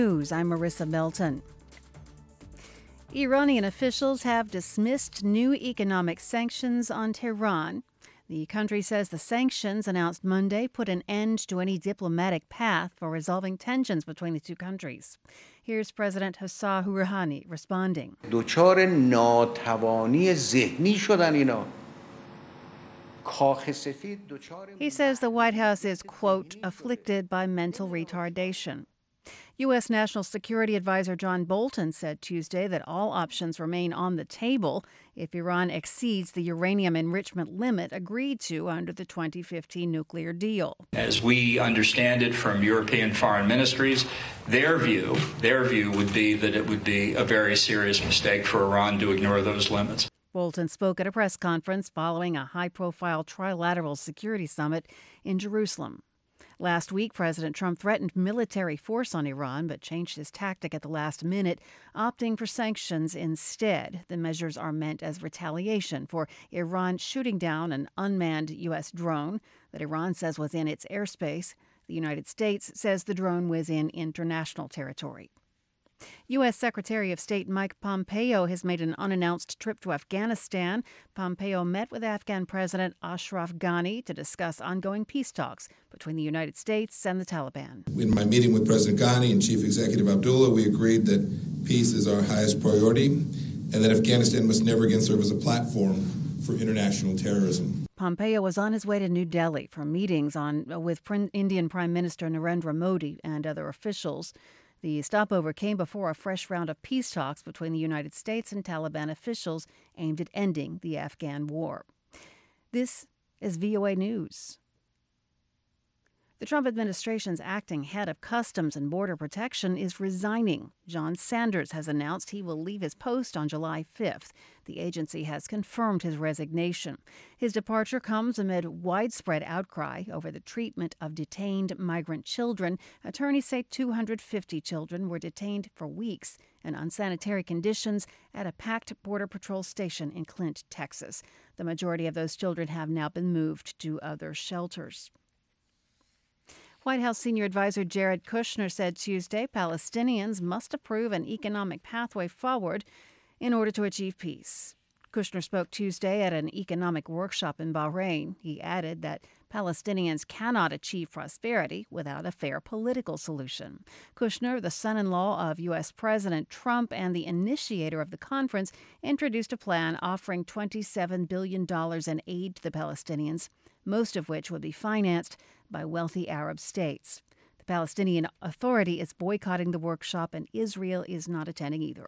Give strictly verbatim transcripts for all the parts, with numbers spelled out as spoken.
News. I'm Marissa Melton. Iranian officials have dismissed new economic sanctions on Tehran. The country says the sanctions announced Monday put an end to any diplomatic path for resolving tensions between the two countries. Here's President Hassan Rouhani responding. دچار ناتوانی ذهنی شدن اینا. He says the White House is, quote, afflicted by mental retardation. U S. National Security Advisor John Bolton said Tuesday that all options remain on the table if Iran exceeds the uranium enrichment limit agreed to under the twenty fifteen nuclear deal. As we understand it from European foreign ministries, their view, their view would be that it would be a very serious mistake for Iran to ignore those limits. Bolton spoke at a press conference following a high-profile trilateral security summit in Jerusalem. Last week, President Trump threatened military force on Iran, but changed his tactic at the last minute, opting for sanctions instead. The measures are meant as retaliation for Iran shooting down an unmanned U S drone that Iran says was in its airspace. The United States says the drone was in international territory. U S. Secretary of State Mike Pompeo has made an unannounced trip to Afghanistan. Pompeo met with Afghan President Ashraf Ghani to discuss ongoing peace talks between the United States and the Taliban. In my meeting with President Ghani and Chief Executive Abdullah, we agreed that peace is our highest priority and that Afghanistan must never again serve as a platform for international terrorism. Pompeo was on his way to New Delhi for meetings on with Indian Prime Minister Narendra Modi and other officials. The stopover came before a fresh round of peace talks between the United States and Taliban officials aimed at ending the Afghan war. This is V O A News. The Trump administration's acting head of Customs and Border Protection is resigning. John Sanders has announced he will leave his post on July fifth. The agency has confirmed his resignation. His departure comes amid widespread outcry over the treatment of detained migrant children. Attorneys say two hundred fifty children were detained for weeks in unsanitary conditions at a packed Border Patrol station in Clint, Texas. The majority of those children have now been moved to other shelters. White House senior advisor Jared Kushner said Tuesday Palestinians must approve an economic pathway forward in order to achieve peace. Kushner spoke Tuesday at an economic workshop in Bahrain. He added that Palestinians cannot achieve prosperity without a fair political solution. Kushner, the son-in-law of U S. President Trump and the initiator of the conference, introduced a plan offering twenty-seven billion dollars in aid to the Palestinians, most of which would be financed by wealthy Arab states. The Palestinian Authority is boycotting the workshop, and Israel is not attending either.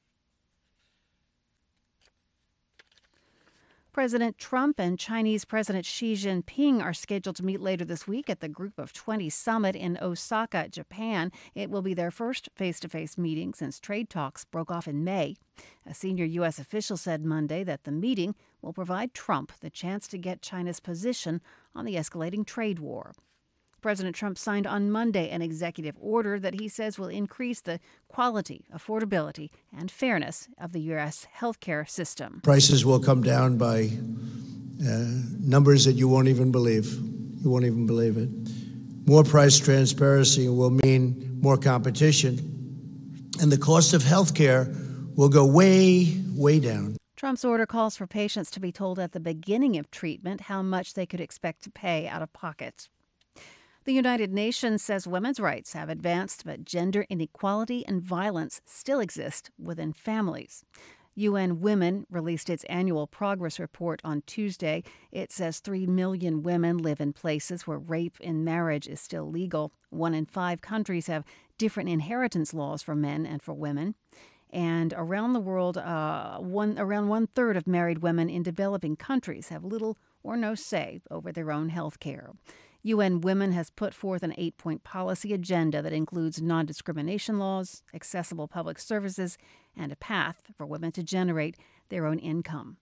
President Trump and Chinese President Xi Jinping are scheduled to meet later this week at the Group of twenty summit in Osaka, Japan. It will be their first face-to-face meeting since trade talks broke off in May. A senior U S official said Monday that the meeting will provide Trump the chance to get China's position on the escalating trade war. President Trump signed on Monday an executive order that he says will increase the quality, affordability, and fairness of the U S healthcare system. Prices will come down by uh, numbers that you won't even believe. You won't even believe it. More price transparency will mean more competition, and the cost of healthcare will go way, way down. Trump's order calls for patients to be told at the beginning of treatment how much they could expect to pay out of pocket. The United Nations says women's rights have advanced, but gender inequality and violence still exist within families. U N Women released its annual progress report on Tuesday. It says three million women live in places where rape in marriage is still legal. One in five countries have different inheritance laws for men and for women. And around the world, uh, one, around one-third of married women in developing countries have little or no say over their own health care. U N Women has put forth an eight-point policy agenda that includes non-discrimination laws, accessible public services, and a path for women to generate their own income.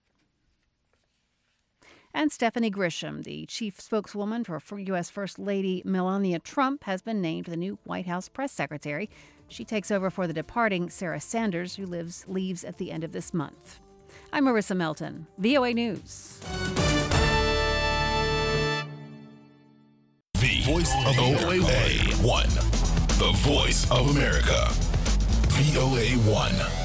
And Stephanie Grisham, the chief spokeswoman for U S. First Lady Melania Trump, has been named the new White House press secretary. She takes over for the departing Sarah Sanders, who lives, leaves at the end of this month. I'm Marissa Melton, V O A News. The voice of O A one. The voice of America. V O A one.